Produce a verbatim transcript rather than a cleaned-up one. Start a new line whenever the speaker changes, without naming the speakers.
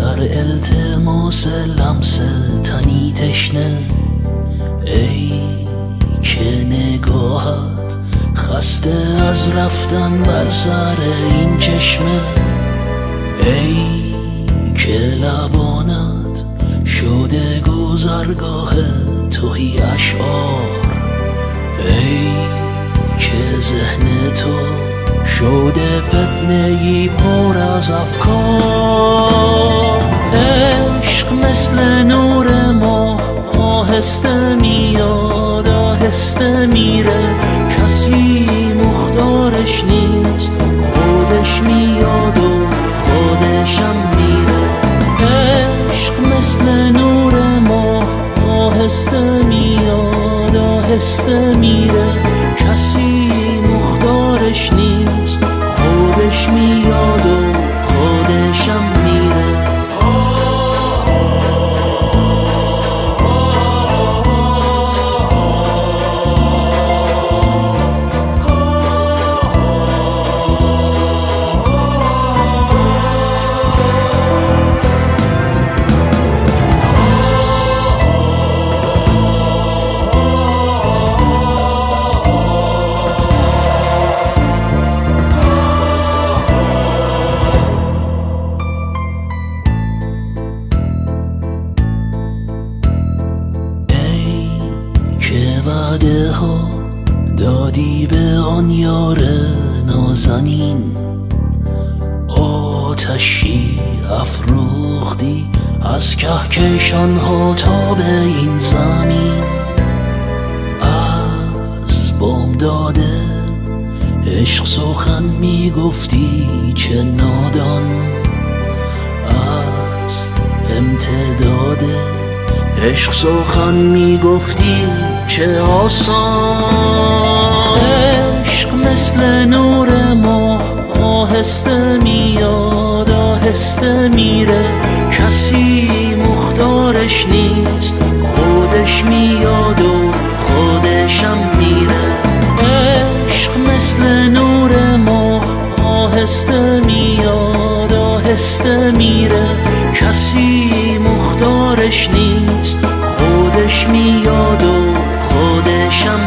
در التماس لمس تنی تشنه، ای که نگاهت خسته از رفتن بر سر این چشمه، ای که لبانت شده گذرگاه تهی اشعار، ای که ذهن تو شده فتنه‌ای پر از افکار. عشق مثل نور ماه آهسته میاد آهسته میره، کسی مختارش نیست، خودش میاد و خودشم میره. عشق مثل نور ماه آهسته میاد آهسته میره، کسی مختارش نیست، خودش میاد و خودشم میره. وعده ها دادی به آن یار نازنین، آتشی افروختی از کهکشان ها تا به این زمین. از بامداده عشق سخن میگفتی چه نادان، از امتداده عشق سخن میگفتی چه آسان. عشق مثل نور ماه آهسته میاد آهسته میره، کسی مختارش نیست، خودش میاد و خودشم میره. عشق مثل نور ماه آهسته میاد آهسته میره، کسی مختارش نیست، خودش میاد و خودشم